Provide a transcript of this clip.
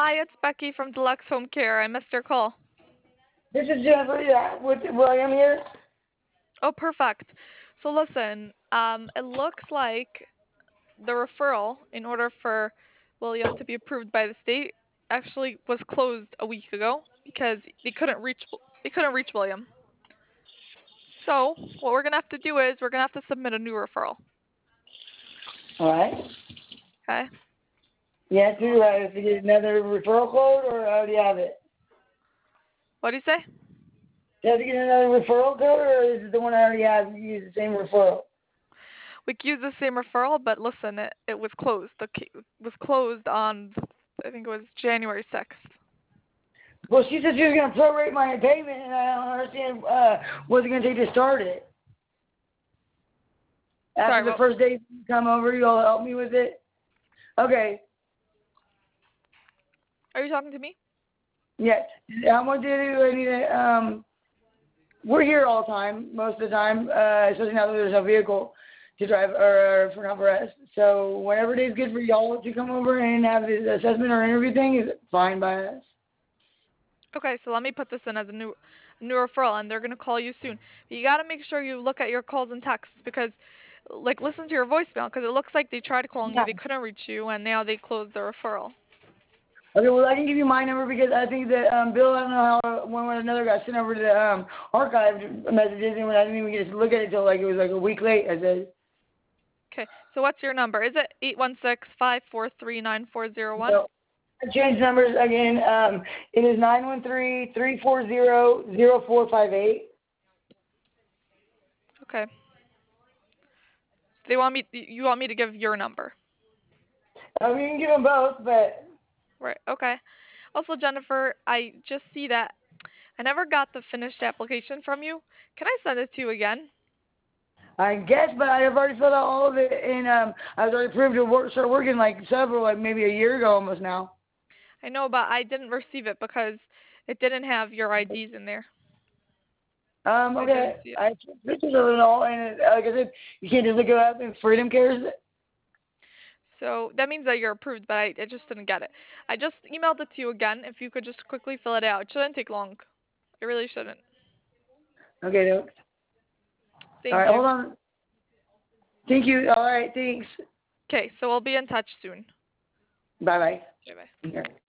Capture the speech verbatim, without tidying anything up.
Hi, it's Becky from Deluxe Home Care. I missed your call. This is Jennifer. Yeah, with William here. Oh, perfect. So listen, um, it looks like the referral, in order for William to be approved by the state, actually was closed a week ago because they couldn't reach they couldn't reach William. So what we're gonna have to do is we're gonna have to submit a new referral. All right. Okay. Yes, do I have to get another referral code, or I already have it? What do you say? Do I have to get another referral code, or is it the one I already have? You use the same referral. We could use the same referral, but listen, it, it was closed. The ca- was closed on, I think it was January sixth. Well, she said she was going to prorate my payment, and I don't understand uh, what's it going to take to start it. After Sorry, the what? first day you come over, you'll help me with it? Okay. Are you talking to me? Yeah. How much do I need to, um, we're here all the time, most of the time, uh, especially now that there's no vehicle to drive, or, or for not for us. So whenever it is good for y'all to come over and have the assessment or interview thing, is fine by us. Okay, so let me put this in as a new new referral, and they're gonna call you soon. But you gotta make sure you look at your calls and texts because, like, listen to your voicemail because it looks like they tried calling you, Yeah. they couldn't reach you, and now they closed the referral. Okay, well, I can give you my number because I think that um, Bill, I don't know how one or another got sent over to the um, archived messages, and when I didn't even get to look at it until like it was like a week late, I said. Okay, so what's your number? Is it eight one six, five four three, nine four zero one? So I changed numbers again. Um, it is nine one three, three four zero, zero four five eight. Okay. So they want me, you want me to give your number? I mean, you can give them both, but Right, okay. Also, Jennifer, I just see that I never got the finished application from you. Can I send it to you again? I guess, but I have already filled out all of it, and um, I was already approved to work, start working like several, like maybe a year ago almost now. I know, but I didn't receive it because it didn't have your I Ds in there. Um, I didn't okay, see it. I took pictures of it all, and uh, like I said, you can't just look it up in Freedom Cares. So that means that you're approved, but I, I just didn't get it. I just emailed it to you again. If you could just quickly fill it out. It shouldn't take long. It really shouldn't. Okay, no. All Thank right, hold you. on. Thank you. All right, thanks. Okay, so we'll be in touch soon. Bye bye. Bye bye. Okay.